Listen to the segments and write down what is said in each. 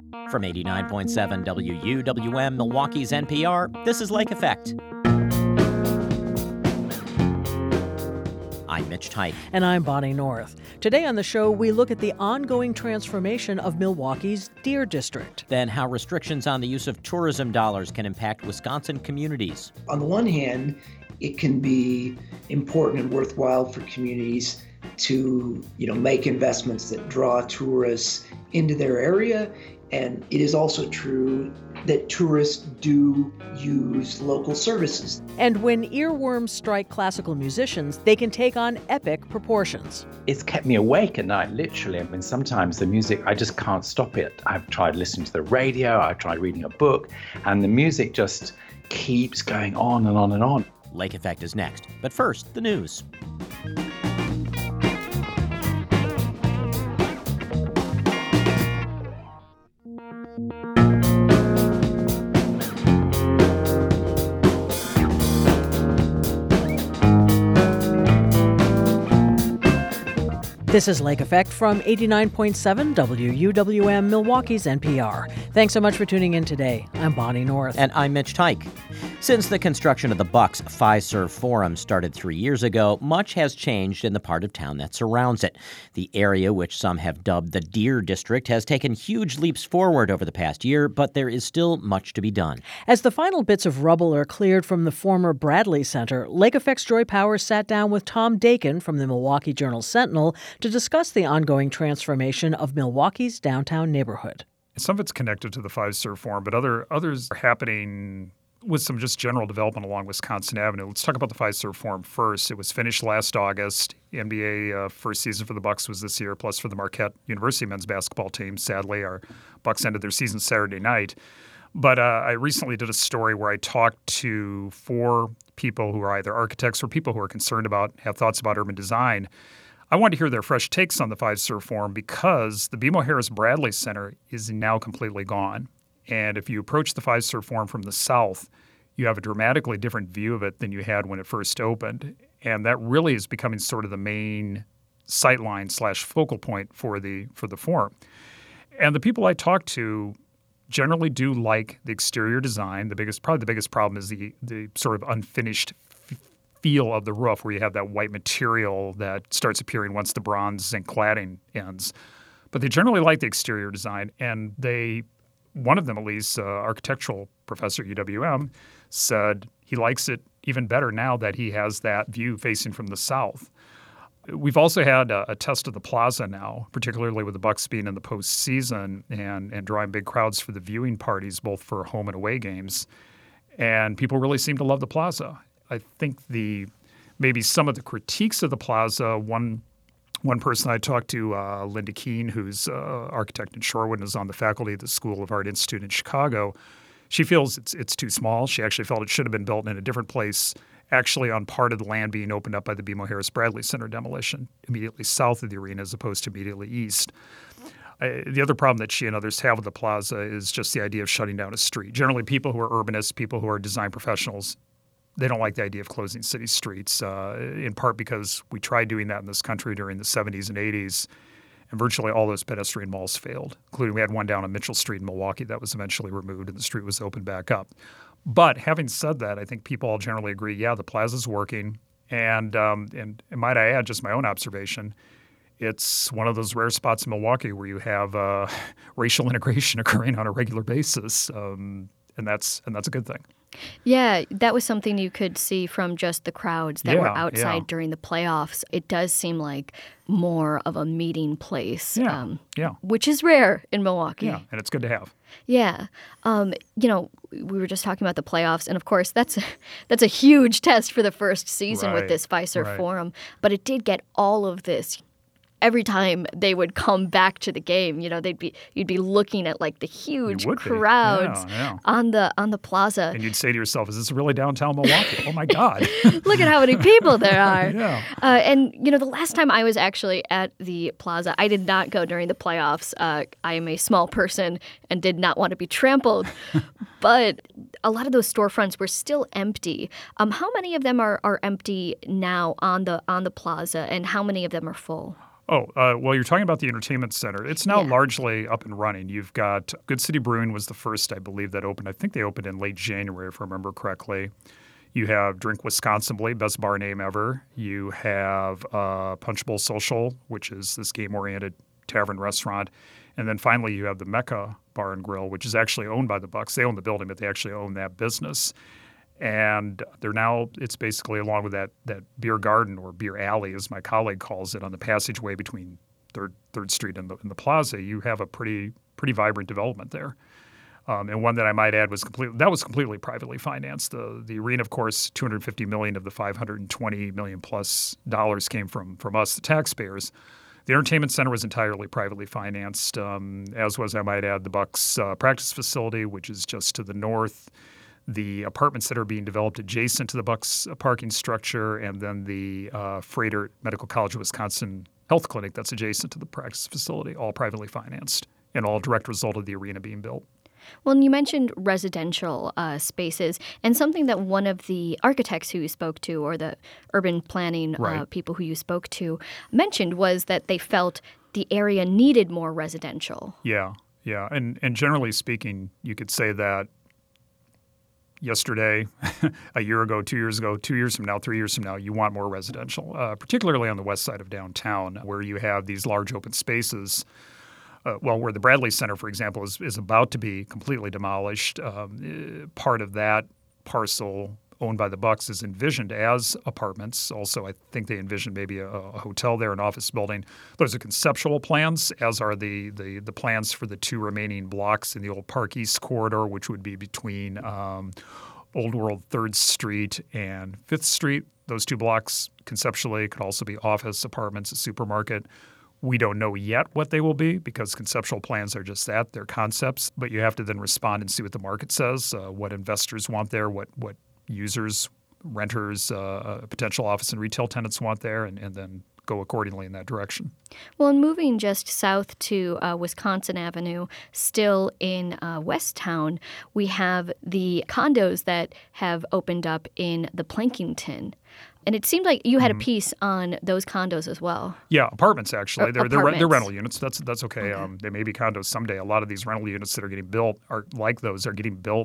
From 89.7 WUWM, Milwaukee's NPR, this is Lake Effect. I'm Mitch Teich. And I'm Bonnie North. Today on the show, we look at the ongoing transformation of Milwaukee's Deer District. Then how restrictions on the use of tourism dollars can impact Wisconsin communities. On the one hand, it can be important and worthwhile for communities to, make investments that draw tourists into their area. And it is also true that tourists do use local services. And when earworms strike classical musicians, they can take on epic proportions. It's kept me awake at night, literally. I mean, sometimes the music, I just can't stop it. I've tried listening to the radio, I've tried reading a book, and the music just keeps going on and on and on. Lake Effect is next. But first, the news. This is Lake Effect from 89.7 WUWM, Milwaukee's NPR. Thanks so much for tuning in today. I'm Bonnie North. And I'm Mitch Teich. Since the construction of the Bucks Fiserv Forum started 3 years ago, much has changed in the part of town that surrounds it. The area, which some have dubbed the Deer District, has taken huge leaps forward over the past year, but there is still much to be done. As the final bits of rubble are cleared from the former Bradley Center, Lake Effect's Joy Powers sat down with Tom Dakin from the Milwaukee Journal-Sentinel to discuss the ongoing transformation of Milwaukee's downtown neighborhood. Some of it's connected to the Fiserv Forum, but others are happening with some just general development along Wisconsin Avenue. Let's talk about the Fiserv Forum first. It was finished last August. NBA first season for the Bucks was this year, plus for the Marquette University men's basketball team. Sadly, our Bucks ended their season Saturday night. But I recently did a story where I talked to 4 people who are either architects or people who are concerned about, have thoughts about urban design. I wanted to hear their fresh takes on the Fiserv Forum because the BMO Harris Bradley Center is now completely gone. And if you approach the Fiserv Forum from the south, you have a dramatically different view of it than you had when it first opened. And that really is becoming sort of the main sightline / focal point for the forum. And the people I talked to generally do like the exterior design. Probably the biggest problem is the sort of unfinished feel of the roof, where you have that white material that starts appearing once the bronze zinc cladding ends. But they generally like the exterior design, and one of them at least, architectural professor at UWM, said he likes it even better now that he has that view facing from the south. We've also had a test of the plaza now, particularly with the Bucks being in the postseason and drawing big crowds for the viewing parties, both for home and away games. And people really seem to love the plaza. I think maybe some of the critiques of the plaza, one person I talked to, Linda Keene, who's architect in Shorewood and is on the faculty of the School of Art Institute in Chicago, she feels it's too small. She actually felt it should have been built in a different place, actually on part of the land being opened up by the BMO Harris Bradley Center demolition, immediately south of the arena as opposed to immediately east. The other problem that she and others have with the plaza is just the idea of shutting down a street. Generally, people who are urbanists, people who are design professionals, they don't like the idea of closing city streets, in part because we tried doing that in this country during the 70s and 80s, and virtually all those pedestrian malls failed, including we had one down on Mitchell Street in Milwaukee that was eventually removed and the street was opened back up. But having said that, I think people all generally agree, yeah, the plaza's working. And might I add, just my own observation, it's one of those rare spots in Milwaukee where you have racial integration occurring on a regular basis, and that's a good thing. Yeah, that was something you could see from just the crowds that were outside during the playoffs. It does seem like more of a meeting place, which is rare in Milwaukee. Yeah, and it's good to have. Yeah. We were just talking about the playoffs, and of course, that's a huge test for the first season with this Fiserv Forum. But it did get all of this. Every time they would come back to the game, you'd be looking at like the huge crowds on the plaza, and you'd say to yourself, "Is this really downtown Milwaukee? Oh my God! Look at how many people there are!" And the last time I was actually at the plaza, I did not go during the playoffs. I am a small person and did not want to be trampled, but a lot of those storefronts were still empty. How many of them are empty now on the plaza, and how many of them are full? Well, you're talking about the entertainment center. It's now largely up and running. You've got Good City Brewing was the first, I believe, that opened. I think they opened in late January, if I remember correctly. You have Drink Wisconsinably, best bar name ever. You have Punch Bowl Social, which is this game-oriented tavern restaurant. And then finally, you have the Mecca Bar and Grill, which is actually owned by the Bucks. They own the building, but they actually own that business. And they're now, it's basically along with that beer garden or beer alley, as my colleague calls it, on the passageway between Third Street and the plaza. You have a pretty vibrant development there. And one that I might add was completely privately financed. The arena, of course, $250 million of the $520 million plus dollars came from us, the taxpayers. The entertainment center was entirely privately financed, as was, I might add, the Bucks practice facility, which is just to the north, the apartments that are being developed adjacent to the Bucks parking structure, and then the Froedtert Medical College of Wisconsin Health Clinic that's adjacent to the practice facility, all privately financed, and all direct result of the arena being built. Well, and you mentioned residential spaces, and something that one of the architects who you spoke to, or the urban planning people who you spoke to, mentioned was that they felt the area needed more residential. Yeah. And generally speaking, you could say that yesterday, a year ago, 2 years ago, 2 years from now, 3 years from now, you want more residential, particularly on the west side of downtown, where you have these large open spaces. Where the Bradley Center, for example, is about to be completely demolished. Part of that parcel owned by the Bucks is envisioned as apartments. Also, I think they envision maybe a hotel there, an office building. Those are conceptual plans, as are the plans for the two remaining blocks in the old Park East corridor, which would be between Old World 3rd Street and 5th Street. Those two blocks conceptually could also be office, apartments, a supermarket. We don't know yet what they will be because conceptual plans are just that. They're concepts, but you have to then respond and see what the market says, what investors want there, what users, renters, potential office and retail tenants want there, and then go accordingly in that direction. Well, and moving just south to Wisconsin Avenue, still in Westtown, we have the condos that have opened up in the Plankington. And it seemed like you had a piece on those condos as well. Yeah, apartments actually. They're rental units. That's okay. They may be condos someday. A lot of these rental units that are getting built are getting built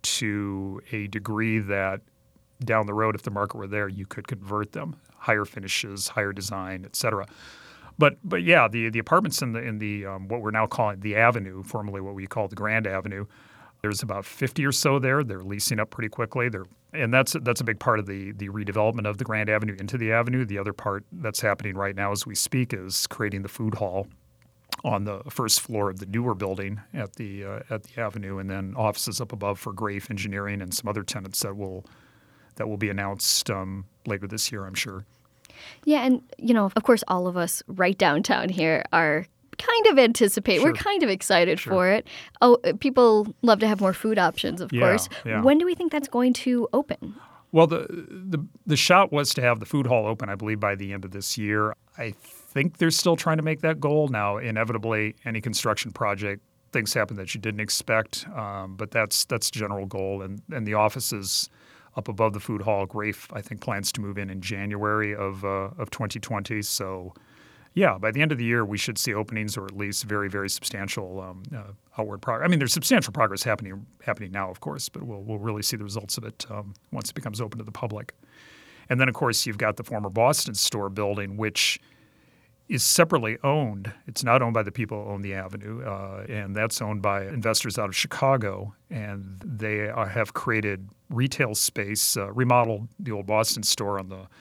to a degree that down the road, if the market were there, you could convert them, higher finishes, higher design, et cetera. But yeah, the apartments in the what we're now calling the Avenue, formerly what we call the Grand Avenue. There's about 50 or so there. They're leasing up pretty quickly. And that's a big part of the redevelopment of the Grand Avenue into the Avenue. The other part that's happening right now as we speak is creating the food hall on the first floor of the newer building at the Avenue, and then offices up above for Grafe Engineering and some other tenants that will be announced later this year, I'm sure. Yeah, and of course, all of us right downtown here are kind of anticipate. Sure. We're kind of excited for it. Oh, people love to have more food options, of course. Yeah. When do we think that's going to open? Well, the shot was to have the food hall open, I believe, by the end of this year. I think they're still trying to make that goal. Now, inevitably, any construction project, things happen that you didn't expect, but that's general goal. And the offices up above the food hall, Grafe, I think, plans to move in January of 2020. So, yeah, by the end of the year, we should see openings, or at least very, very substantial outward progress. I mean, there's substantial progress happening now, of course, but we'll really see the results of it once it becomes open to the public. And then, of course, you've got the former Boston store building, which is separately owned. It's not owned by the people who own the Avenue, and that's owned by investors out of Chicago. And they have created retail space, remodeled the old Boston store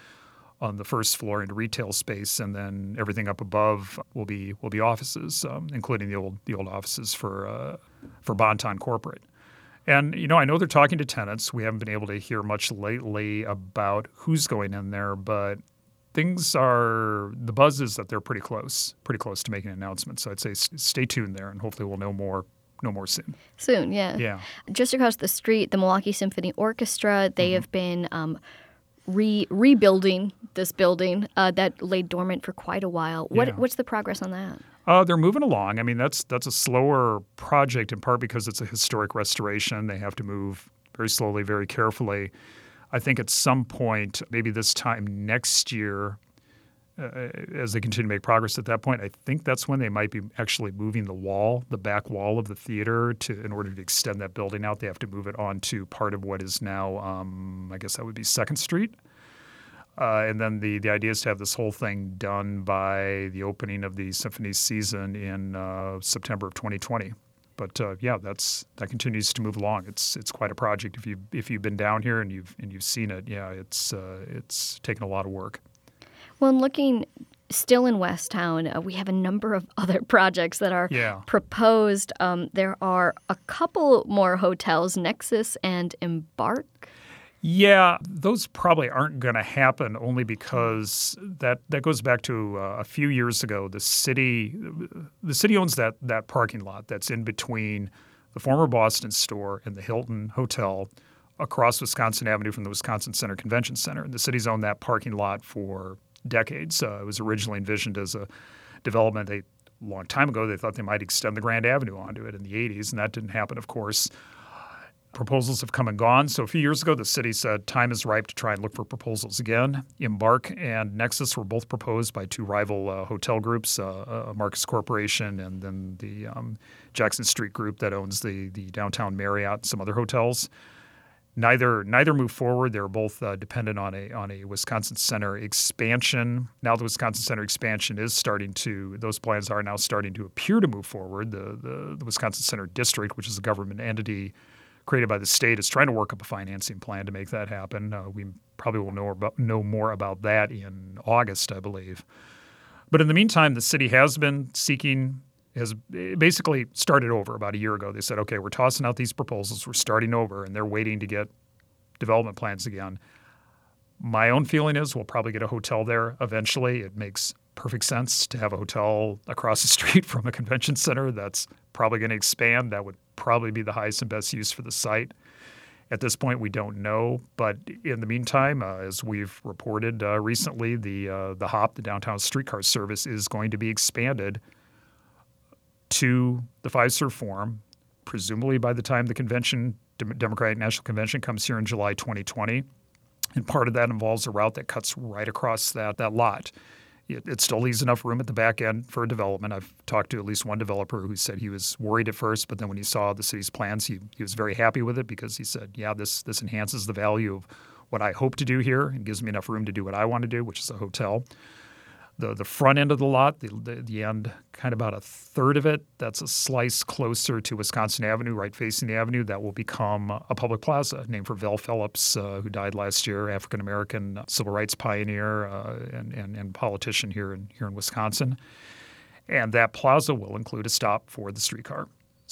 on the first floor into retail space, and then everything up above will be offices, including the old offices for Bon-Ton Corporate. And I know they're talking to tenants. We haven't been able to hear much lately about who's going in there, but the buzz is that they're pretty close to making an announcement. So I'd say stay tuned there, and hopefully we'll know more soon. Soon, yeah. Yeah. Just across the street, the Milwaukee Symphony Orchestra, they have been rebuilding this building that lay dormant for quite a while. What's the progress on that? They're moving along. I mean, that's a slower project, in part because it's a historic restoration. They have to move very slowly, very carefully. I think at some point, maybe this time next year, as they continue to make progress at that point, I think that's when they might be actually moving the back wall of the theater in order to extend that building out. They have to move it onto part of what is now, I guess that would be 2nd Street. And then the idea is to have this whole thing done by the opening of the symphony season in September of 2020. But that continues to move along. It's quite a project. If you've been down here and you've seen it, it's taken a lot of work. Well, and looking still in Westtown, we have a number of other projects that are proposed. There are a couple more hotels, Nexus and Embark. Yeah, those probably aren't going to happen only because that goes back to a few years ago. The city owns that parking lot that's in between the former Boston store and the Hilton Hotel across Wisconsin Avenue from the Wisconsin Center Convention Center. And the city's owned that parking lot for decades. It was originally envisioned as a development. A long time ago, they thought they might extend the Grand Avenue onto it in the 80s, and that didn't happen, of course. Proposals have come and gone. So a few years ago, the city said time is ripe to try and look for proposals again. Embark and Nexus were both proposed by two rival hotel groups, Marcus Corporation and then the Jackson Street Group that owns the downtown Marriott and some other hotels. Neither moved forward. They were both dependent on a Wisconsin Center expansion. Now the Wisconsin Center expansion those plans are now starting to appear to move forward. The Wisconsin Center District, which is a government entity created by the state, is trying to work up a financing plan to make that happen. We probably will know more about that in August, I believe. But in the meantime, the city has basically started over about a year ago. They said, okay, we're tossing out these proposals. We're starting over, and they're waiting to get development plans again. My own feeling is we'll probably get a hotel there eventually. It makes perfect sense to have a hotel across the street from a convention center that's probably going to expand. That would probably be the highest and best use for the site. At this point, we don't know. But in the meantime, as we've reported recently, the HOP, the Downtown Streetcar Service, is going to be expanded to the Fiserv Forum, presumably by the time the convention, Democratic National Convention, comes here in July 2020. And part of that involves a route that cuts right across that lot. It still leaves enough room at the back end for development. I've talked to at least one developer who said he was worried at first, but then when he saw the city's plans, he was very happy with it because he said, this enhances the value of what I hope to do here and gives me enough room to do what I want to do, which is a hotel. The front end of the lot, the end, kind of about a third of it, that's a slice closer to Wisconsin Avenue, right facing the avenue. That will become a public plaza named for Vel Phillips, who died last year, African-American civil rights pioneer and politician here in Wisconsin. And that plaza will include a stop for the streetcar.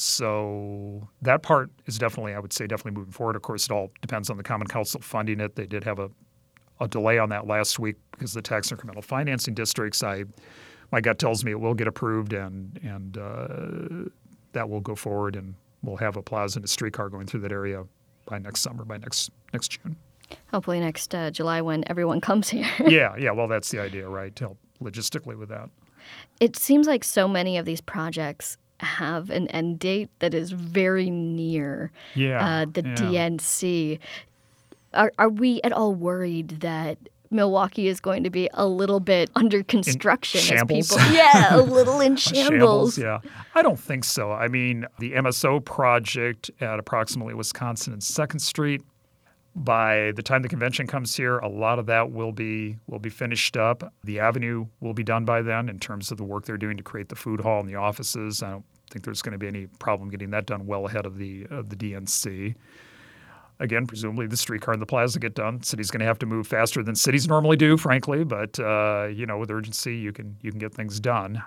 So that part is definitely moving forward. Of course, it all depends on the Common Council funding it. They did have a delay on that last week because the tax incremental financing districts. My gut tells me it will get approved and that will go forward, and we'll have a plaza and a streetcar going through that area by next summer, by next June. Hopefully next July when everyone comes here. Yeah. Well, that's the idea, right? To help logistically with that. It seems like so many of these projects have an end date that is very near the DNC. Are we at all worried that Milwaukee is going to be a little bit under construction? In shambles? A little in shambles. Yeah. I don't think so. I mean, the MSO project at approximately Wisconsin and 2nd Street, by the time the convention comes here, a lot of that will be finished up. The avenue will be done by then in terms of the work they're doing to create the food hall and the offices. I don't think there's going to be any problem getting that done well ahead of the DNC. Again, presumably the streetcar and the plaza get done. City's going to have to move faster than cities normally do, frankly. But with urgency, you can get things done.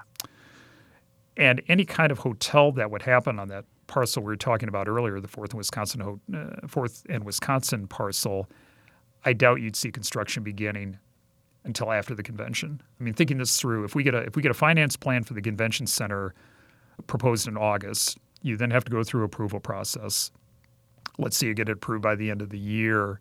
And any kind of hotel that would happen on that parcel we were talking about earlier, the 4th and Wisconsin parcel, I doubt you'd see construction beginning until after the convention. I mean, thinking this through, if we get a finance plan for the convention center proposed in August, you then have to go through approval process. Let's say you get it approved by the end of the year,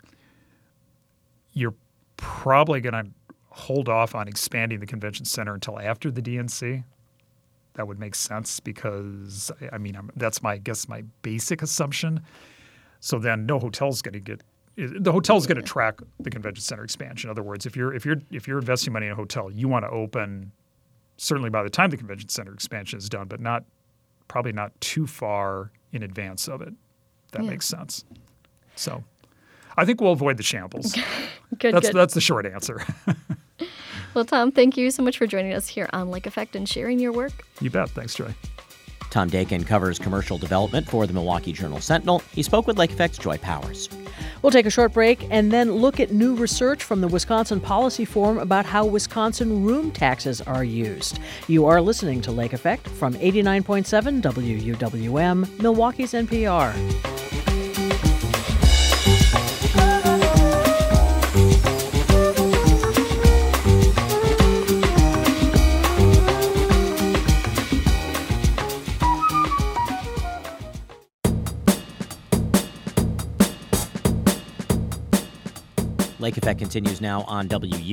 you're probably going to hold off on expanding the convention center until after the DNC. That would make sense because, that's my basic assumption. So then no hotel's going to get the hotel's going to track the convention center expansion. In other words, if you're investing money in a hotel, you want to open certainly by the time the convention center expansion is done, but probably not too far in advance of it. That makes sense. So I think we'll avoid the shambles. That's the short answer. Well, Tom, thank you so much for joining us here on Lake Effect and sharing your work. You bet. Thanks, Joy. Tom Dakin covers commercial development for the Milwaukee Journal-Sentinel. He spoke with Lake Effect's Joy Powers. We'll take a short break and then look at new research from the Wisconsin Policy Forum about how Wisconsin room taxes are used. You are listening to Lake Effect from 89.7 WUWM, Milwaukee's NPR. Lake Effect continues now on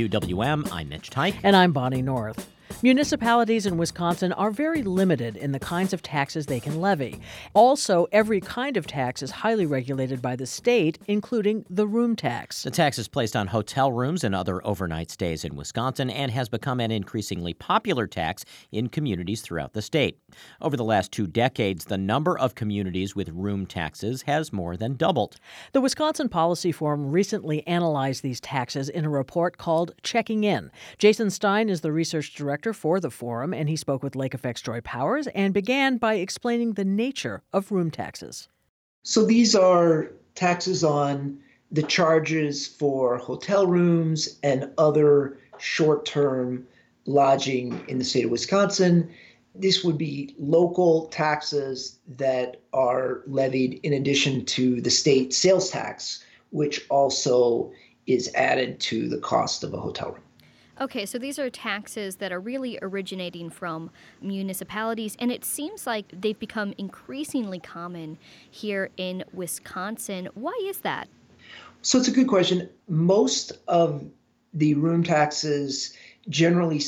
WUWM. I'm Mitch Teich. And I'm Bonnie North. Municipalities in Wisconsin are very limited in the kinds of taxes they can levy. Also, every kind of tax is highly regulated by the state, including the room tax. The tax is placed on hotel rooms and other overnight stays in Wisconsin and has become an increasingly popular tax in communities throughout the state. Over the last 2 decades, the number of communities with room taxes has more than doubled. The Wisconsin Policy Forum recently analyzed these taxes in a report called Checking In. Jason Stein is the research director for the forum, and he spoke with Lake Effect's Joy Powers and began by explaining the nature of room taxes. So these are taxes on the charges for hotel rooms and other short-term lodging in the state of Wisconsin. This would be local taxes that are levied in addition to the state sales tax, which also is added to the cost of a hotel room. Okay, so these are taxes that are really originating from municipalities, and it seems like they've become increasingly common here in Wisconsin. Why is that? So it's a good question. Most of the room taxes, generally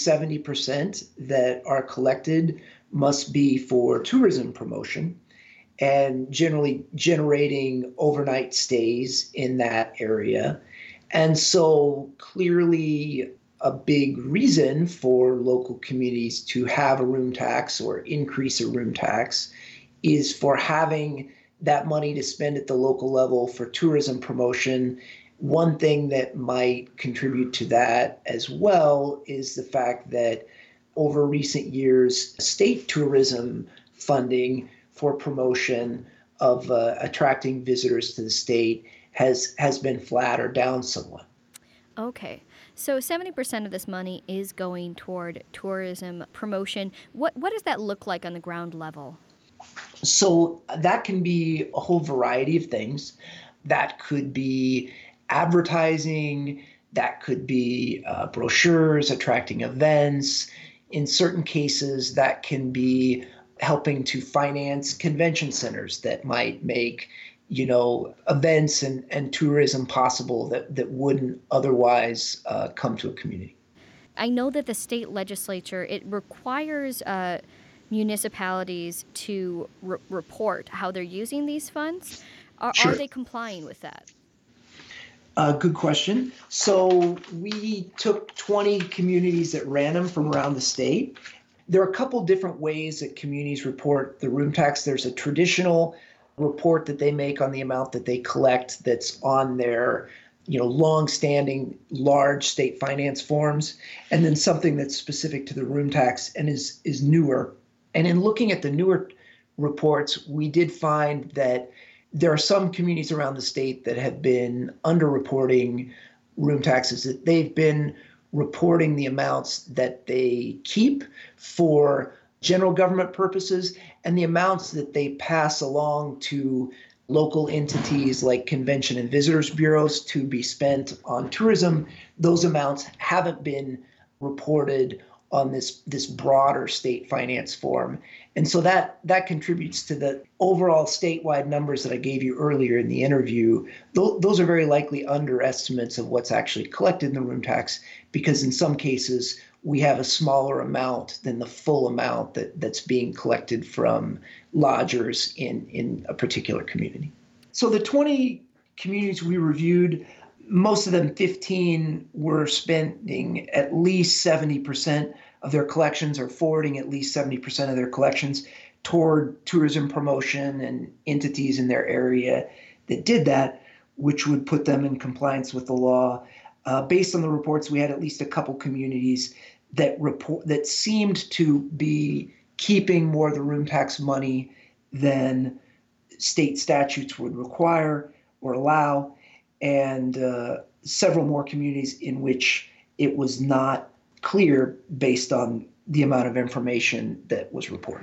70% that are collected, must be for tourism promotion and generally generating overnight stays in that area. And so clearly, a big reason for local communities to have a room tax or increase a room tax is for having that money to spend at the local level for tourism promotion. One thing that might contribute to that as well is the fact that over recent years, state tourism funding for promotion of attracting visitors to the state has been flat or down somewhat. Okay. So 70% of this money is going toward tourism promotion. What does that look like on the ground level? So that can be a whole variety of things. That could be advertising. That could be brochures, attracting events. In certain cases, that can be helping to finance convention centers that might make events and tourism possible that wouldn't otherwise come to a community. I know that the state legislature, it requires municipalities to report how they're using these funds. Sure. Are they complying with that? Good question. So we took 20 communities at random from around the state. There are a couple different ways that communities report the room tax. There's a traditional report that they make on the amount that they collect that's on their long-standing large state finance forms, and then something that's specific to the room tax and is newer. And in looking at the newer reports, we did find that there are some communities around the state that have been underreporting room taxes, that they've been reporting the amounts that they keep for general government purposes and the amounts that they pass along to local entities like convention and visitors bureaus to be spent on tourism. Those amounts haven't been reported on this broader state finance form. And so that contributes to the overall statewide numbers that I gave you earlier in the interview. Those are very likely underestimates of what's actually collected in the room tax, because in some cases we have a smaller amount than the full amount that's being collected from lodgers in a particular community. So the 20 communities we reviewed, most of them, 15, were spending at least 70% of their collections or forwarding at least 70% of their collections toward tourism promotion and entities in their area that did that, which would put them in compliance with the law. Based on the reports, we had at least a couple communities that seemed to be keeping more of the room tax money than state statutes would require or allow, and several more communities in which it was not clear based on the amount of information that was reported.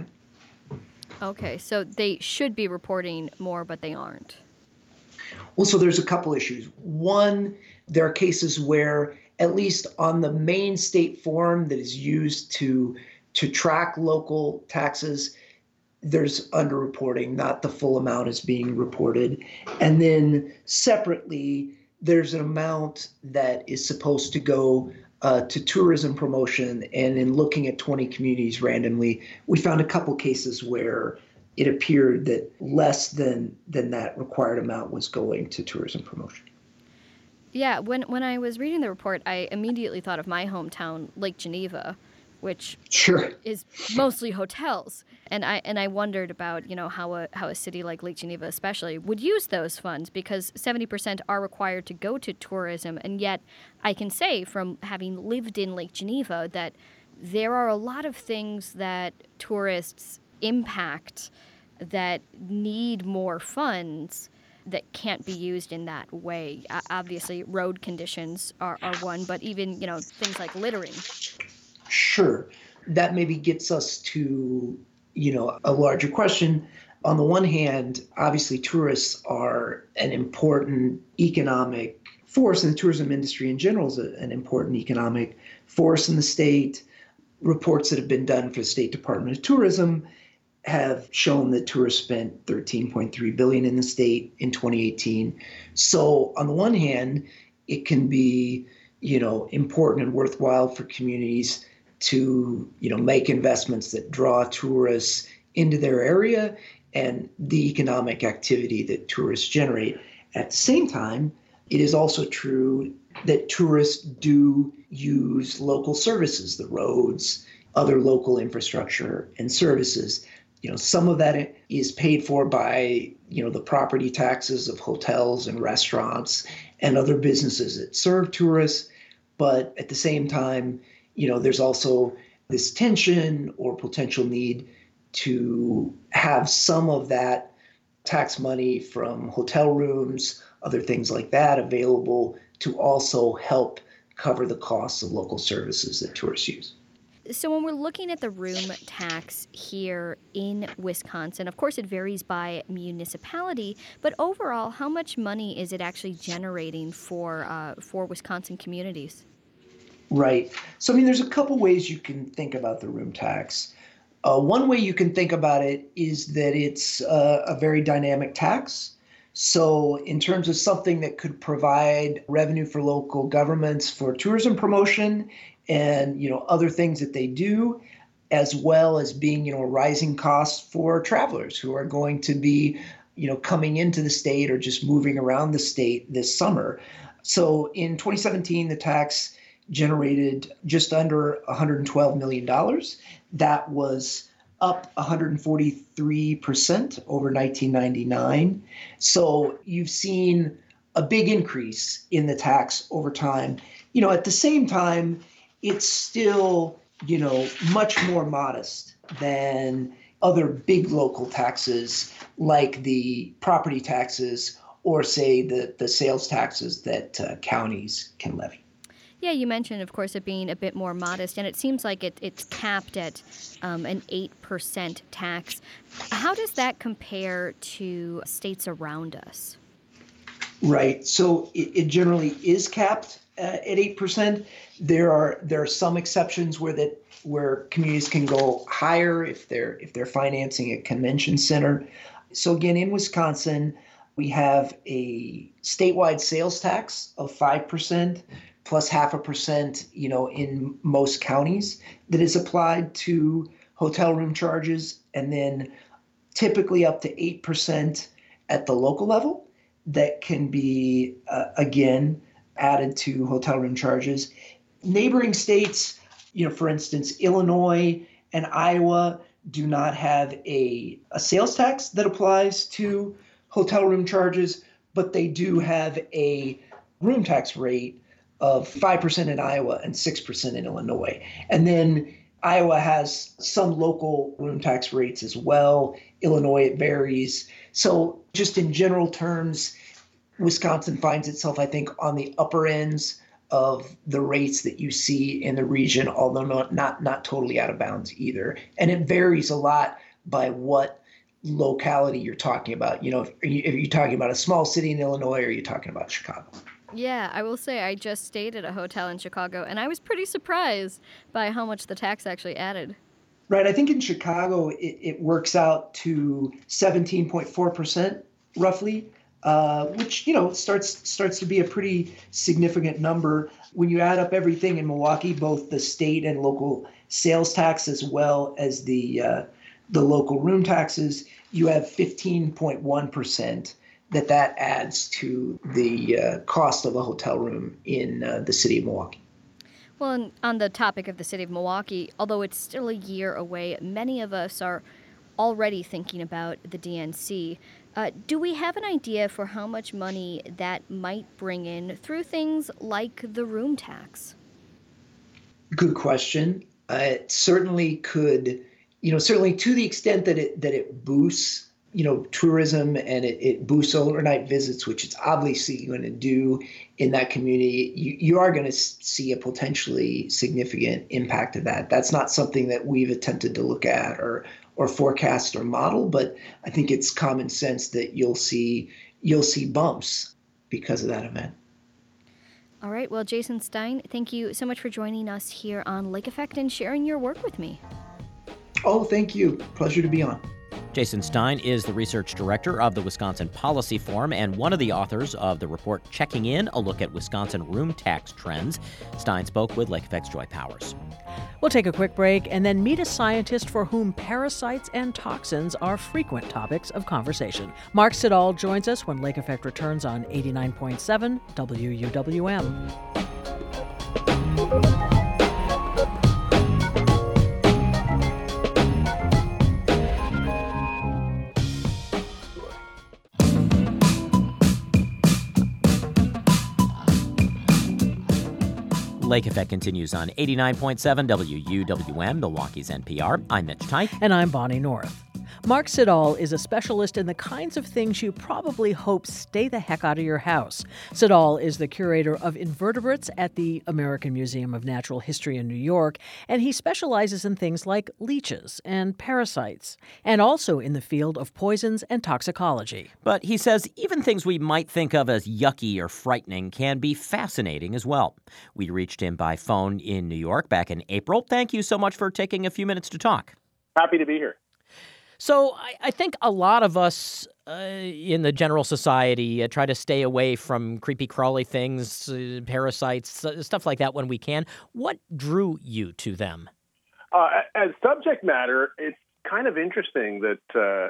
Okay, so they should be reporting more, but they aren't. Well, so there's a couple issues. One, there are cases where, at least on the main state form that is used to track local taxes, there's underreporting, not the full amount is being reported. And then separately, there's an amount that is supposed to go to tourism promotion. And in looking at 20 communities randomly, we found a couple cases where it appeared that less than that required amount was going to tourism promotion. Yeah, when I was reading the report, I immediately thought of my hometown, Lake Geneva, which is mostly hotels. And I wondered about, how a city like Lake Geneva especially would use those funds, because 70% are required to go to tourism. And yet I can say, from having lived in Lake Geneva, that there are a lot of things that tourists impact that need more funds that can't be used in that way. Obviously, road conditions are one, but even, things like littering. Sure. That maybe gets us to, a larger question. On the one hand, obviously, tourists are an important economic force, and the tourism industry in general is an important economic force in the state. Reports that have been done for the State Department of Tourism have shown that tourists spent $13.3 billion in the state in 2018. So on the one hand, it can be, important and worthwhile for communities to, make investments that draw tourists into their area and the economic activity that tourists generate. At the same time, it is also true that tourists do use local services, the roads, other local infrastructure and services. Some of that is paid for by, the property taxes of hotels and restaurants and other businesses that serve tourists. But at the same time, there's also this tension or potential need to have some of that tax money from hotel rooms, other things like that, available to also help cover the costs of local services that tourists use. So when we're looking at the room tax here in Wisconsin, of course it varies by municipality, but overall, how much money is it actually generating for Wisconsin communities? Right. So, there's a couple ways you can think about the room tax. One way you can think about it is that it's a very dynamic tax. So in terms of something that could provide revenue for local governments for tourism promotion and, other things that they do, as well as being, a rising cost for travelers who are going to be, coming into the state or just moving around the state this summer. So in 2017, the tax generated just under $112 million. That was up 143% over 1999. So you've seen a big increase in the tax over time. At the same time, it's still, much more modest than other big local taxes like the property taxes or, say, the sales taxes that counties can levy. Yeah, you mentioned, of course, it being a bit more modest, and it seems like it's capped at an 8% tax. How does that compare to states around us? Right. So it generally is capped at 8%. There are some exceptions where communities can go higher if they're financing a convention center. So again, in Wisconsin, we have a statewide sales tax of 5%. Plus 0.5%, in most counties that is applied to hotel room charges, and then typically up to 8% at the local level. that can be, again, added to hotel room charges. Neighboring states, for instance, Illinois and Iowa do not have a sales tax that applies to hotel room charges, but they do have a room tax rate of 5% in Iowa and 6% in Illinois. And then Iowa has some local room tax rates as well. Illinois, it varies. So just in general terms, Wisconsin finds itself, I think, on the upper ends of the rates that you see in the region, although not totally out of bounds either. And it varies a lot by what locality you're talking about. If you're talking about a small city in Illinois, or are you talking about Chicago? Yeah, I will say I just stayed at a hotel in Chicago, and I was pretty surprised by how much the tax actually added. Right. I think in Chicago, it works out to 17.4% roughly, which, starts to be a pretty significant number. When you add up everything in Milwaukee, both the state and local sales tax as well as the local room taxes, you have 15.1% that adds to the cost of a hotel room in the city of Milwaukee. Well, and on the topic of the city of Milwaukee, although it's still a year away, many of us are already thinking about the DNC. Do we have an idea for how much money that might bring in through things like the room tax? Good question. It certainly could, certainly to the extent that it boosts tourism and it boosts overnight visits, which it's obviously going to do in that community, you are going to see a potentially significant impact of that. That's not something that we've attempted to look at or forecast or model, but I think it's common sense that you'll see bumps because of that event. All right. Well, Jason Stein, thank you so much for joining us here on Lake Effect and sharing your work with me. Oh, thank you. Pleasure to be on. Jason Stein is the research director of the Wisconsin Policy Forum and one of the authors of the report Checking In, a look at Wisconsin room tax trends. Stein spoke with Lake Effect's Joy Powers. We'll take a quick break and then meet a scientist for whom parasites and toxins are frequent topics of conversation. Mark Siddall joins us when Lake Effect returns on 89.7 WUWM. Lake Effect continues on 89.7 WUWM, Milwaukee's NPR. I'm Mitch Teich. And I'm Bonnie North. Mark Siddall is a specialist in the kinds of things you probably hope stay the heck out of your house. Siddall is the curator of invertebrates at the American Museum of Natural History in New York, and he specializes in things like leeches and parasites, and also in the field of poisons and toxicology. But he says even things we might think of as yucky or frightening can be fascinating as well. We reached him by phone in New York back in April. Thank you so much for taking a few minutes to talk. Happy to be here. So I think a lot of us in the general society try to stay away from creepy crawly things, parasites, stuff like that when we can. What drew you to them? As subject matter, it's kind of interesting that,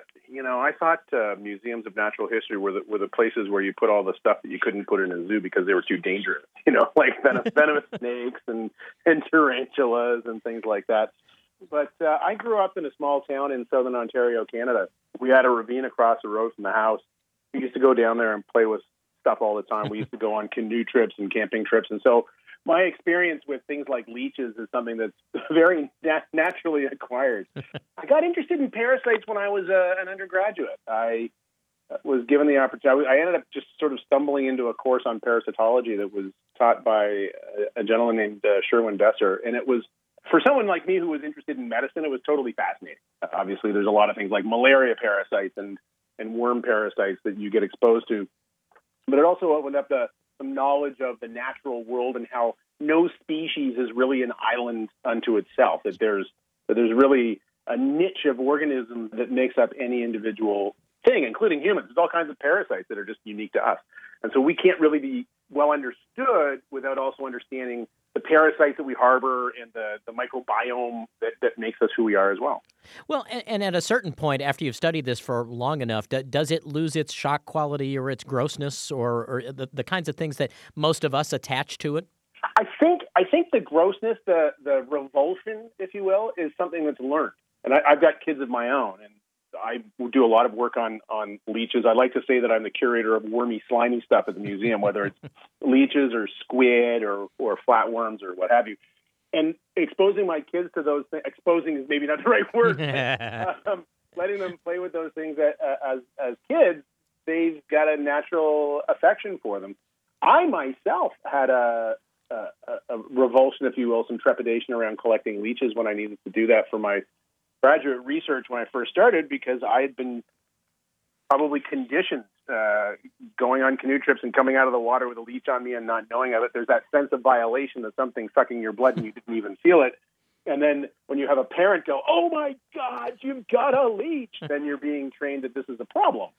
I thought museums of natural history were the places where you put all the stuff that you couldn't put in a zoo because they were too dangerous, like venomous snakes and tarantulas and things like that. But I grew up in a small town in southern Ontario, Canada. We had a ravine across the road from the house. We used to go down there and play with stuff all the time. We used to go on canoe trips and camping trips. And so my experience with things like leeches is something that's very naturally acquired. I got interested in parasites when I was an undergraduate. I was given the opportunity. I ended up just sort of stumbling into a course on parasitology that was taught by a gentleman named Sherwin Besser. And it was, for someone like me who was interested in medicine, it was totally fascinating. Obviously, there's a lot of things like malaria parasites and worm parasites that you get exposed to. But it also opened up some knowledge of the natural world and how no species is really an island unto itself, that there's really a niche of organisms that makes up any individual thing, including humans. There's all kinds of parasites that are just unique to us. And so we can't really be well understood without also understanding the parasites that we harbor and the microbiome that makes us who we are as well. Well, and at a certain point, after you've studied this for long enough, does it lose its shock quality or its grossness or the kinds of things that most of us attach to it? I think the grossness, the revulsion, if you will, is something that's learned. And I've got kids of my own, and I do a lot of work on leeches. I like to say that I'm the curator of wormy, slimy stuff at the museum, whether it's leeches or squid or flatworms or what have you. And exposing my kids to those things, exposing is maybe not the right word, letting them play with those things as kids, they've got a natural affection for them. I myself had a revulsion, if you will, some trepidation around collecting leeches when I needed to do that for my graduate research when I first started, because I had been probably conditioned going on canoe trips and coming out of the water with a leech on me and not knowing of it. There's that sense of violation that something's sucking your blood and you didn't even feel it. And then when you have a parent go, "Oh my God, you've got a leech," then you're being trained that this is a problem.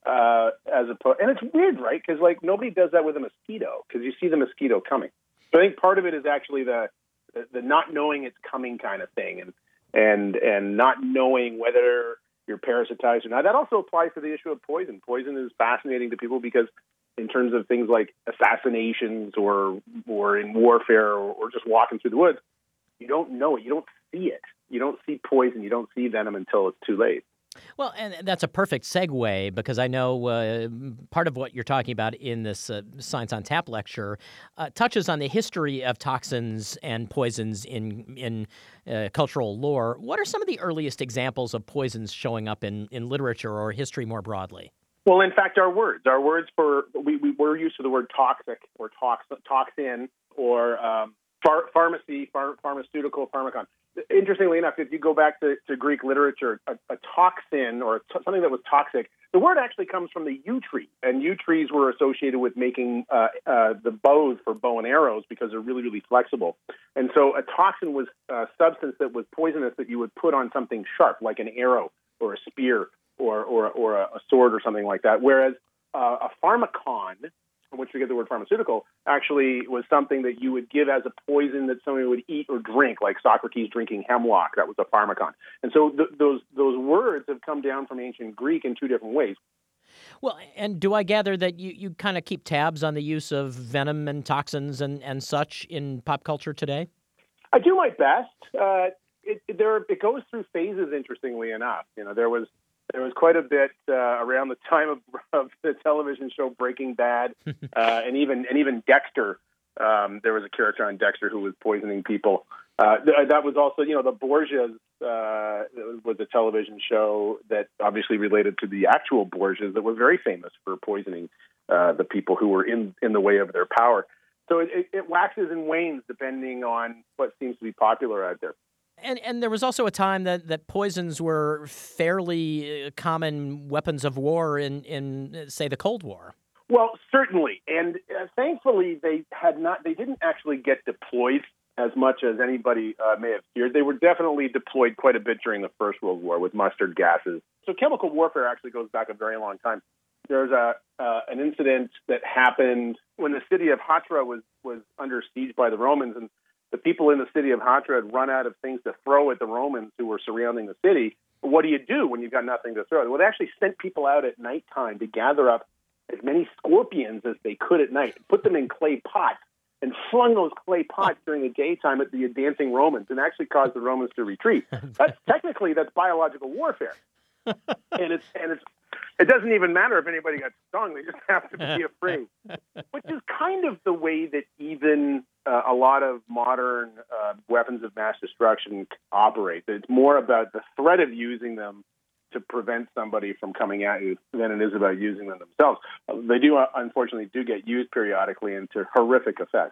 And it's weird, right? Because like nobody does that with a mosquito because you see the mosquito coming. So I think part of it is actually the not knowing it's coming kind of thing, and not knowing whether you're parasitized or not. That also applies to the issue of poison. Poison is fascinating to people because in terms of things like assassinations or in warfare or just walking through the woods, you don't know it. You don't see it. You don't see poison. You don't see venom until it's too late. Well, and that's a perfect segue because I know part of what you're talking about in this Science on Tap lecture touches on the history of toxins and poisons in cultural lore. What are some of the earliest examples of poisons showing up in literature or history more broadly? Well, in fact, our words for we're used to the word toxic or toxin or pharmacy, pharmaceutical, pharmacon. Interestingly enough, if you go back to Greek literature, a toxin or something that was toxic, the word actually comes from the yew tree. And yew trees were associated with making the bows for bow and arrows because they're really, really flexible. And so a toxin was a substance that was poisonous that you would put on something sharp, like an arrow or a spear or a sword or something like that. Whereas a pharmacon, from which we get the word pharmaceutical, actually was something that you would give as a poison that somebody would eat or drink, like Socrates drinking hemlock. That was a pharmacon. And so those words have come down from ancient Greek in two different ways. Well, and do I gather that you kind of keep tabs on the use of venom and toxins and such in pop culture today? I do my best. It goes through phases, interestingly enough. You know, there was quite a bit around the time of the television show Breaking Bad, and even Dexter. There was a character on Dexter who was poisoning people. That was also, the Borgias was a television show that obviously related to the actual Borgias that were very famous for poisoning the people who were in the way of their power. So it waxes and wanes depending on what seems to be popular out there. And there was also a time that poisons were fairly common weapons of war in say, the Cold War. Well, certainly. And thankfully, they didn't actually get deployed as much as anybody may have feared. They were definitely deployed quite a bit during the First World War with mustard gases. So chemical warfare actually goes back a very long time. There's an incident that happened when the city of Hatra was under siege by the Romans, and the people in the city of Hatra had run out of things to throw at the Romans who were surrounding the city. What do you do when you've got nothing to throw? Well, they actually sent people out at nighttime to gather up as many scorpions as they could at night, put them in clay pots, and flung those clay pots during the daytime at the advancing Romans, and actually caused the Romans to retreat. Technically, that's biological warfare, and it doesn't even matter if anybody got stung; they just have to be afraid, which is kind of the way that even a lot of modern weapons of mass destruction operate. It's more about the threat of using them to prevent somebody from coming at you than it is about using them themselves. They do, unfortunately, get used periodically and to horrific effect.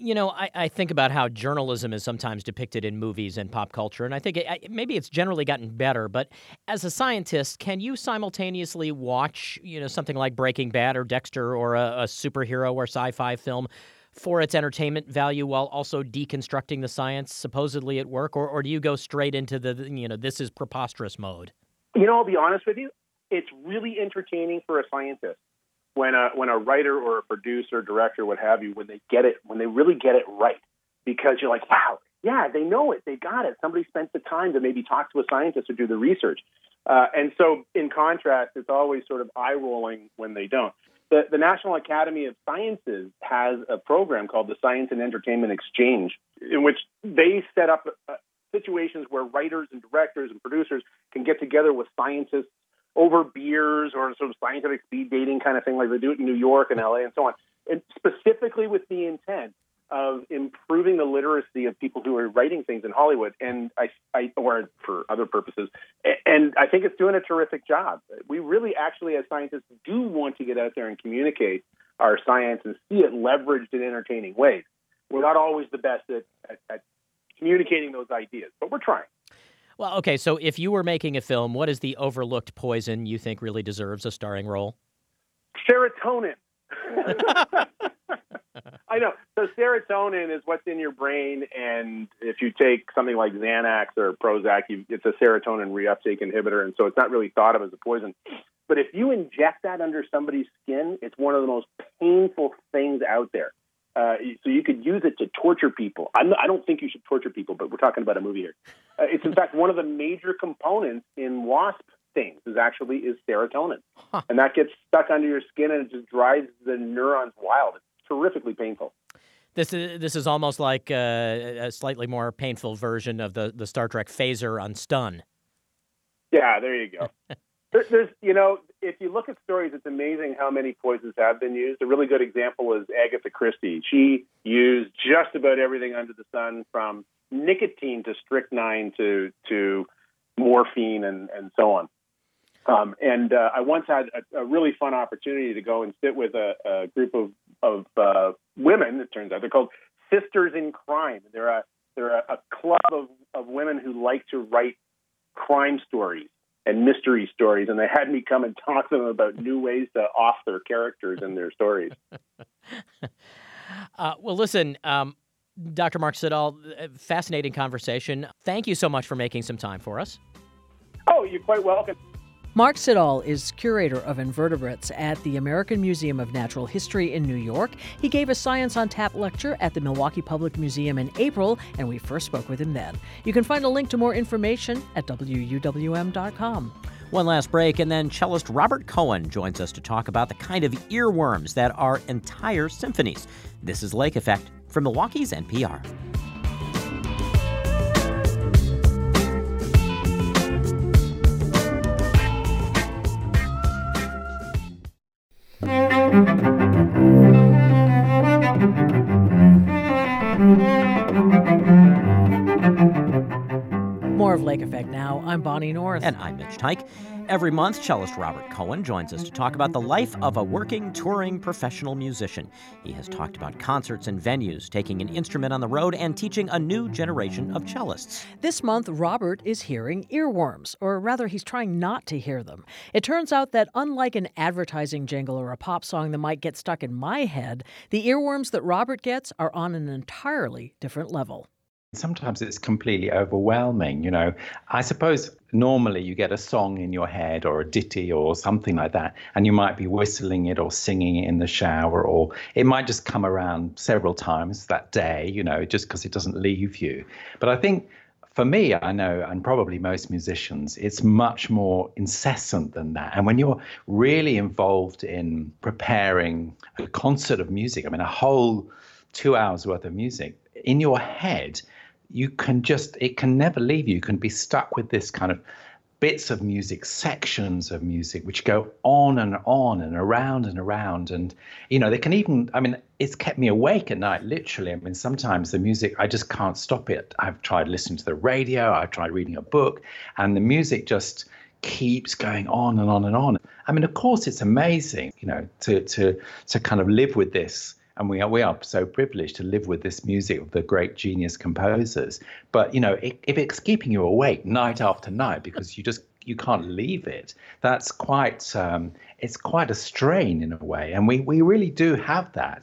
I think about how journalism is sometimes depicted in movies and pop culture, and I think maybe it's generally gotten better, but as a scientist, can you simultaneously watch, something like Breaking Bad or Dexter or a superhero or sci-fi film for its entertainment value while also deconstructing the science supposedly at work, or do you go straight into the, this is preposterous mode? I'll be honest with you. It's really entertaining for a scientist when a writer or a producer, director, what have you, when they really get it right. because you're like, wow, yeah, they know it. They got it. Somebody spent the time to maybe talk to a scientist or do the research. And so in contrast, it's always sort of eye-rolling when they don't. The National Academy of Sciences has a program called the Science and Entertainment Exchange, in which they set up situations where writers and directors and producers can get together with scientists over beers or sort of scientific speed dating kind of thing, like they do it in New York and LA and so on, and specifically with the intent of improving the literacy of people who are writing things in Hollywood and or for other purposes. And I think it's doing a terrific job. We really actually, as scientists, do want to get out there and communicate our science and see it leveraged in entertaining ways. We're not always the best at communicating those ideas, but we're trying. Well, okay, so if you were making a film, what is the overlooked poison you think really deserves a starring role? Serotonin. I know. So serotonin is what's in your brain, and if you take something like Xanax or Prozac, it's a serotonin reuptake inhibitor, and so it's not really thought of as a poison. But if you inject that under somebody's skin, it's one of the most painful things out there. So you could use it to torture people. I don't think you should torture people, but we're talking about a movie here. It's, in fact, one of the major components in wasp things is serotonin. Huh. And that gets stuck under your skin, and it just drives the neurons wild. It's terrifically painful. This is almost like a slightly more painful version of the Star Trek phaser on stun. Yeah, there you go. There's, if you look at stories, it's amazing how many poisons have been used. A really good example is Agatha Christie. She used just about everything under the sun, from nicotine to strychnine to morphine and so on. And I once had a really fun opportunity to go and sit with a group of women. It turns out they're called Sisters in Crime. They're a club of women who like to write crime stories and mystery stories, and they had me come and talk to them about new ways to off their characters in their stories. Well, listen, Dr. Mark Siddall, fascinating conversation. Thank you so much for making some time for us. Oh, you're quite welcome. Mark Siddall is curator of invertebrates at the American Museum of Natural History in New York. He gave a Science on Tap lecture at the Milwaukee Public Museum in April, and we first spoke with him then. You can find a link to more information at WUWM.com. One last break, and then cellist Robert Cohen joins us to talk about the kind of earworms that are entire symphonies. This is Lake Effect from Milwaukee's NPR. More of Lake Effect now. I'm Bonnie North. And I'm Mitch Teich. Every month, cellist Robert Cohen joins us to talk about the life of a working, touring professional musician. He has talked about concerts and venues, taking an instrument on the road, and teaching a new generation of cellists. This month, Robert is hearing earworms, or rather, he's trying not to hear them. It turns out that unlike an advertising jingle or a pop song that might get stuck in my head, the earworms that Robert gets are on an entirely different level. Sometimes it's completely overwhelming. I suppose normally you get a song in your head or a ditty or something like that, and you might be whistling it or singing it in the shower, or it might just come around several times that day, just because it doesn't leave you. But I think for me, I know, and probably most musicians, it's much more incessant than that. And when you're really involved in preparing a concert of music, a whole 2 hours worth of music, in your head, it can never leave you. You can be stuck with this kind of bits of music, sections of music, which go on and around and around. And, they can even, it's kept me awake at night, literally. Sometimes the music, I just can't stop it. I've tried listening to the radio, I've tried reading a book, and the music just keeps going on and on and on. Of course, it's amazing, to kind of live with this. And we are so privileged to live with this music of the great genius composers. But, if it's keeping you awake night after night because you can't leave it, that's quite, it's quite a strain in a way. And we really do have that.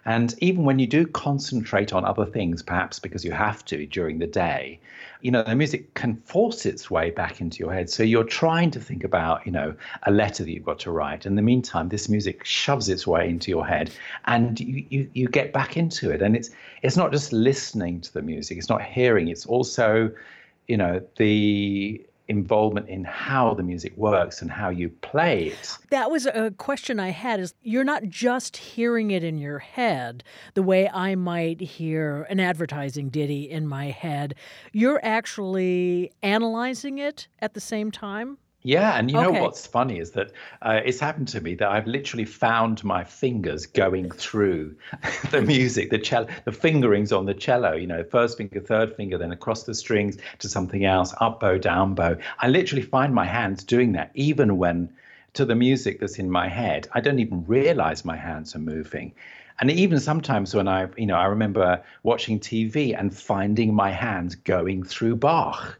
And even when you do concentrate on other things, perhaps because you have to during the day, the music can force its way back into your head. So you're trying to think about, a letter that you've got to write. In the meantime, this music shoves its way into your head and you get back into it. And it's not just listening to the music, it's not hearing, it's also, the involvement in how the music works and how you play it. That was a question I had, is you're not just hearing it in your head the way I might hear an advertising ditty in my head. You're actually analyzing it at the same time? Yeah, and know what's funny is that it's happened to me that I've literally found my fingers going through the music, the cello, the fingerings on the cello, first finger, third finger, then across the strings to something else, up bow, down bow. I literally find my hands doing that, even when to the music that's in my head, I don't even realize my hands are moving. And even sometimes when I remember watching TV and finding my hands going through Bach,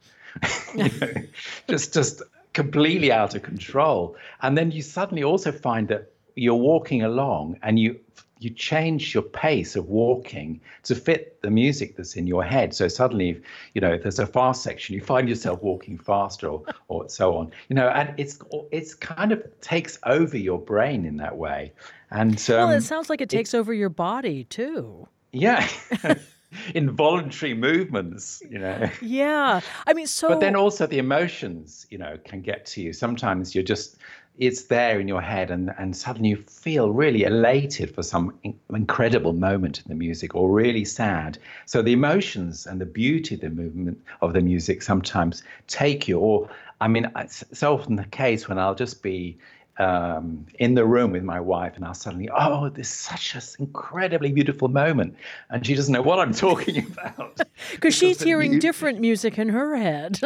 just completely out of control. And then you suddenly also find that you're walking along and you change your pace of walking to fit the music that's in your head. So suddenly, if there's a fast section, you find yourself walking faster or so on, and it's kind of takes over your brain in that way. And well, it sounds like it takes over your body too. Yeah. Involuntary movements, Yeah. I mean, But then also the emotions, can get to you. Sometimes it's there in your head and suddenly you feel really elated for some incredible moment in the music or really sad. So the emotions and the beauty of the movement of the music sometimes take you. It's so often the case when I'll just be in the room with my wife and I'll suddenly, this is such an incredibly beautiful moment. And she doesn't know what I'm talking about. Because she's hearing different music in her head.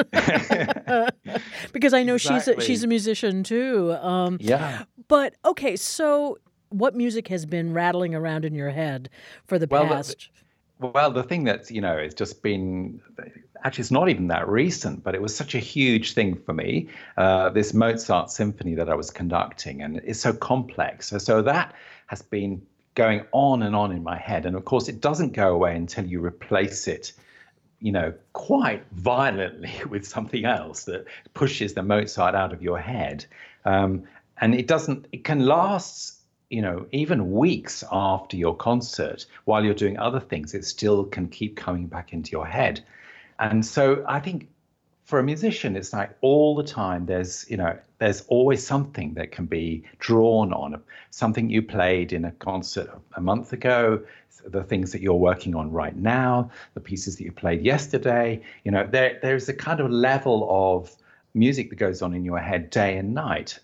Because I know she's a musician too. Yeah. But okay, so what music has been rattling around in your head for the past? Well, the thing that's, it's just been, actually, it's not even that recent, but it was such a huge thing for me, this Mozart symphony that I was conducting, and it's so complex. So that has been going on and on in my head. And of course, it doesn't go away until you replace it, quite violently with something else that pushes the Mozart out of your head. And it can last even weeks after your concert, while you're doing other things, it still can keep coming back into your head. And so I think for a musician, it's like all the time there's always something that can be drawn on, something you played in a concert a month ago, the things that you're working on right now, the pieces that you played yesterday. There's a kind of level of music that goes on in your head day and night.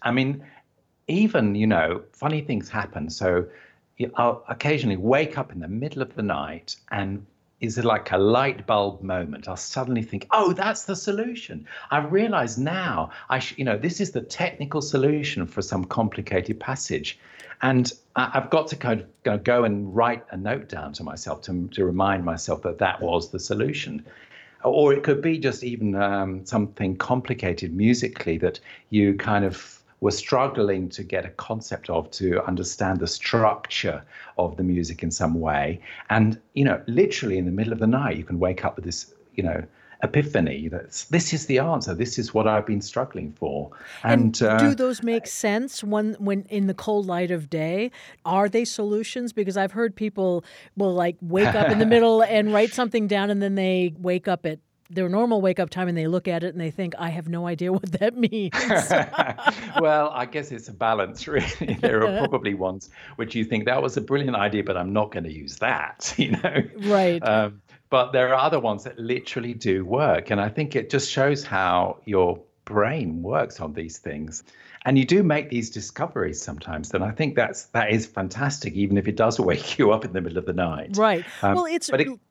Even, funny things happen. So I'll occasionally wake up in the middle of the night and is like a light bulb moment. I'll suddenly think, that's the solution. I realize now this is the technical solution for some complicated passage. And I've got to kind of go and write a note down to myself to remind myself that was the solution. Or it could be just even something complicated musically that you kind of were struggling to get a concept of, to understand the structure of the music in some way. And, literally in the middle of the night, you can wake up with this, epiphany that this is the answer. This is what I've been struggling for. And do those make sense when in the cold light of day? Are they solutions? Because I've heard people will wake up in the middle and write something down, and then they wake up at their normal wake-up time and they look at it and they think, I have no idea what that means. Well, I guess it's a balance, really. There are probably ones which you think that was a brilliant idea, but I'm not going to use that, Right. But there are other ones that literally do work. And I think it just shows how your brain works on these things. And you do make these discoveries sometimes. And I think that is fantastic, even if it does wake you up in the middle of the night. Right. Well, it's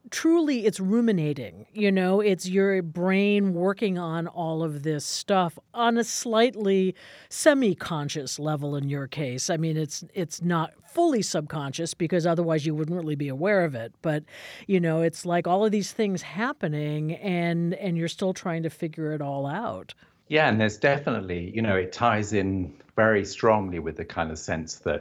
ruminating. It's your brain working on all of this stuff on a slightly semi-conscious level in your case. It's not fully subconscious because otherwise you wouldn't really be aware of it. But, it's like all of these things happening and you're still trying to figure it all out. Yeah, and there's definitely, it ties in very strongly with the kind of sense that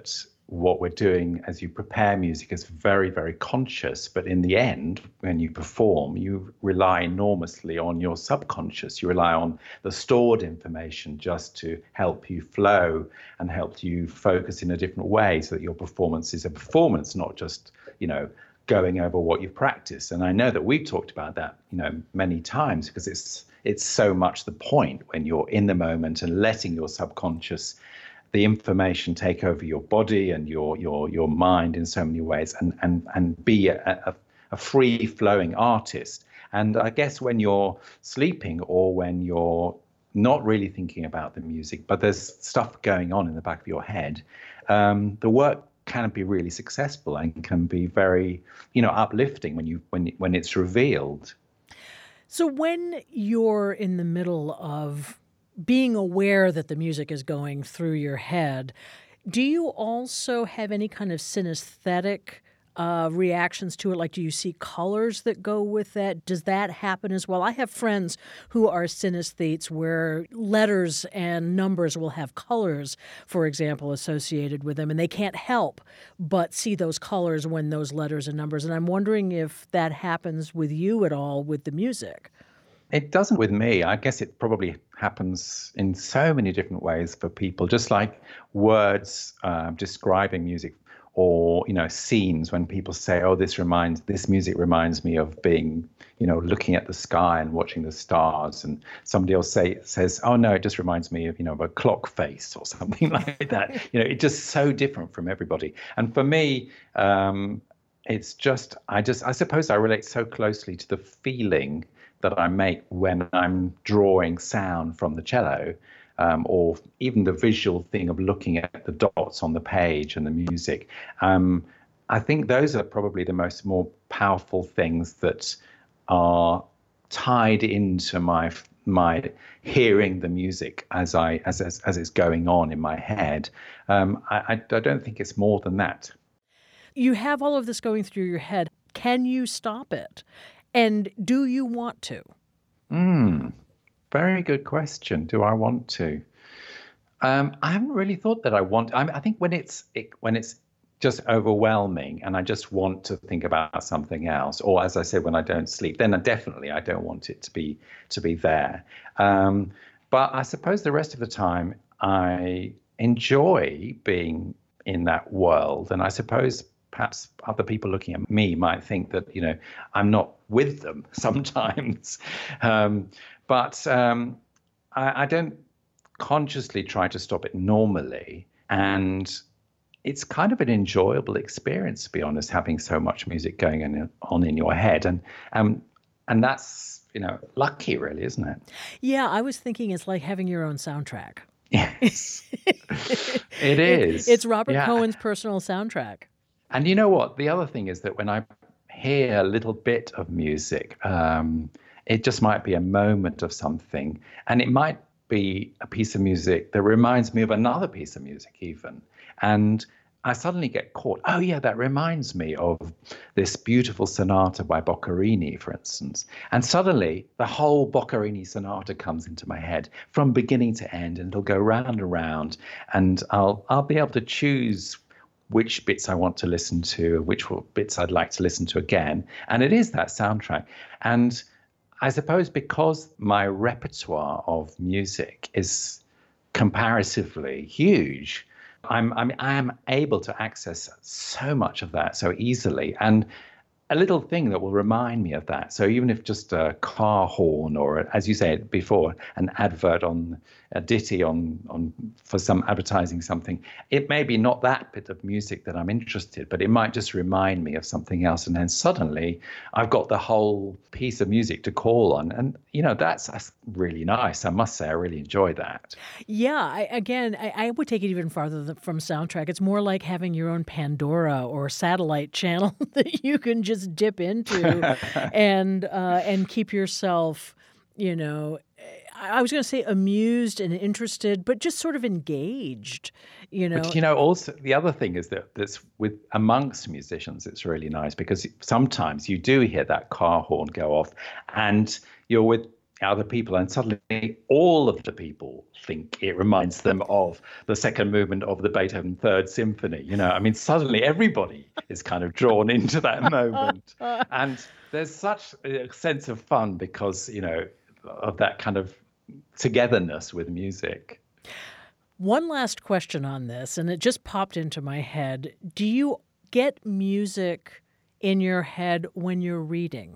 what we're doing as you prepare music is very, very conscious. But in the end, when you perform, you rely enormously on your subconscious. You rely on the stored information just to help you flow and help you focus in a different way so that your performance is a performance, not just, going over what you've practiced. And I know that we've talked about that, many times, because it's so much the point when you're in the moment and letting your subconscious, the information take over your body and your mind in so many ways, and be a free flowing artist. And I guess when you're sleeping or when you're not really thinking about the music, but there's stuff going on in the back of your head, the work can be really successful and can be very, uplifting when it's revealed. So when you're in the middle of being aware that the music is going through your head, do you also have any kind of synesthetic reactions to it? Like, do you see colors that go with that? Does that happen as well? I have friends who are synesthetes where letters and numbers will have colors, for example, associated with them, and they can't help but see those colors when those letters and numbers. And I'm wondering if that happens with you at all with the music. It doesn't with me. I guess it probably happens in so many different ways for people, just like words describing music, or, scenes when people say, oh, this music reminds me of being, looking at the sky and watching the stars. And somebody else says, oh, no, it just reminds me of, of a clock face or something like that. It's just so different from everybody. And for me, it's just, I suppose I relate so closely to the feeling that I make when I'm drawing sound from the cello, or even the visual thing of looking at the dots on the page and the music. I think those are probably the more powerful things that are tied into my hearing the music as it's going on in my head. I don't think it's more than that. You have all of this going through your head. Can you stop it? And do you want to? Very good question. Do I want to? I haven't really thought that I want. I think when it's just overwhelming and I just want to think about something else, or as I said, when I don't sleep, then I don't want it to be there. But I suppose the rest of the time I enjoy being in that world, and I suppose perhaps other people looking at me might think that, I'm not with them sometimes. But I don't consciously try to stop it normally. And it's kind of an enjoyable experience, to be honest, having so much music going on in your head. And that's, lucky, really, isn't it? Yeah, I was thinking it's like having your own soundtrack. Yes, it is. It's Robert Cohen's personal soundtrack. And you know what? The other thing is that when I hear a little bit of music, it just might be a moment of something. And it might be a piece of music that reminds me of another piece of music even. And I suddenly get caught. Oh, yeah, that reminds me of this beautiful sonata by Boccherini, for instance. And suddenly the whole Boccherini sonata comes into my head from beginning to end, and it'll go round and round. And I'll be able to choose which bits I want to listen to, which bits I'd like to listen to again. And it is that soundtrack. And I suppose because my repertoire of music is comparatively huge, I am able to access so much of that so easily. And a little thing that will remind me of that. So even if just a car horn, or, as you said before, an advert on a ditty on for some advertising something, it may be not that bit of music that I'm interested, but it might just remind me of something else. And then suddenly I've got the whole piece of music to call on. And, that's really nice. I must say, I really enjoy that. Yeah, I would take it even farther from soundtrack. It's more like having your own Pandora or satellite channel that you can just dip into and keep yourself, I was going to say amused and interested, but just sort of engaged, But, also the other thing is that's with amongst musicians, it's really nice because sometimes you do hear that car horn go off and you're with other people, and suddenly all of the people think it reminds them of the second movement of the Beethoven Third Symphony. I mean, suddenly everybody is kind of drawn into that moment. And there's such a sense of fun because, of that kind of togetherness with music. One last question on this, and it just popped into my head. Do you get music in your head when you're reading?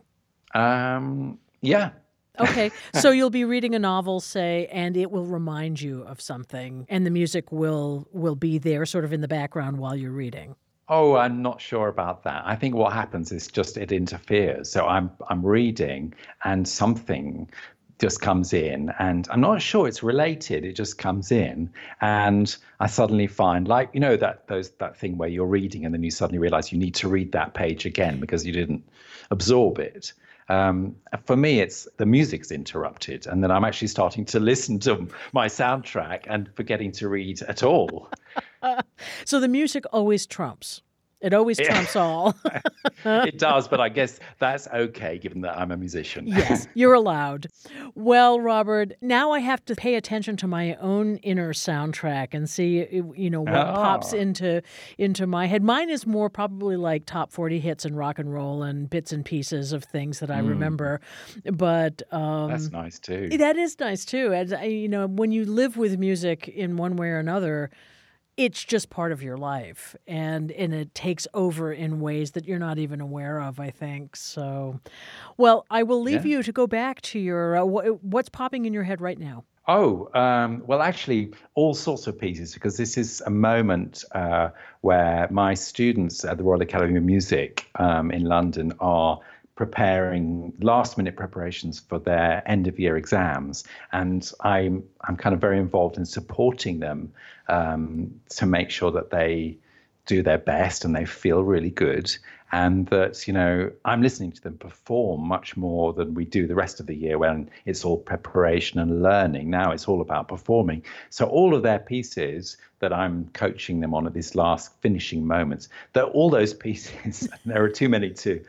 Yeah. Okay, so you'll be reading a novel, say, and it will remind you of something, and the music will be there sort of in the background while you're reading. Oh, I'm not sure about that. I think what happens is just it interferes. So I'm reading and something just comes in, and I'm not sure it's related. It just comes in, and I suddenly find, like, that thing where you're reading and then you suddenly realize you need to read that page again because you didn't absorb it. For me, it's the music's interrupted, and then I'm actually starting to listen to my soundtrack and forgetting to read at all. So the music always trumps. It always trumps all. It does, but I guess that's okay given that I'm a musician. Yes, you're allowed. Well, Robert, now I have to pay attention to my own inner soundtrack and see, what pops into my head. Mine is more probably like top 40 hits and rock and roll and bits and pieces of things that I remember. But that's nice too. That is nice too. And when you live with music in one way or another, it's just part of your life, and it takes over in ways that you're not even aware of, I think. So, well, I will leave you to go back to your what's popping in your head right now. Oh, well, actually, all sorts of pieces, because this is a moment where my students at the Royal Academy of Music in London are preparing last-minute preparations for their end-of-year exams, and I'm kind of very involved in supporting them to make sure that they do their best and they feel really good, and that I'm listening to them perform much more than we do the rest of the year when it's all preparation and learning. Now it's all about performing. So all of their pieces that I'm coaching them on at these last finishing moments, all those pieces, there are too many to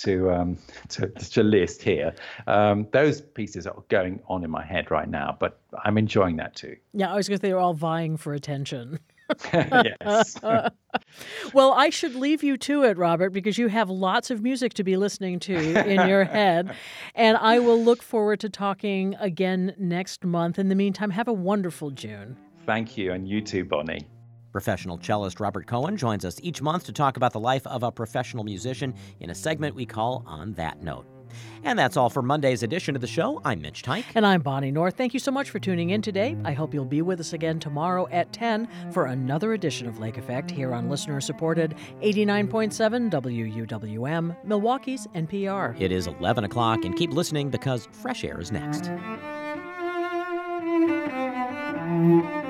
list here. Those pieces are going on in my head right now, but I'm enjoying that too. Yeah, I was going to say they're all vying for attention. Yes. Well, I should leave you to it, Robert, because you have lots of music to be listening to in your head. And I will look forward to talking again next month. In the meantime, have a wonderful June. Thank you, and you too, Bonnie. Professional cellist Robert Cohen joins us each month to talk about the life of a professional musician in a segment we call On That Note. And that's all for Monday's edition of the show. I'm Mitch Teich. And I'm Bonnie North. Thank you so much for tuning in today. I hope you'll be with us again tomorrow at 10 for another edition of Lake Effect here on listener-supported 89.7 WUWM, Milwaukee's NPR. It is 11 o'clock, and keep listening because Fresh Air is next.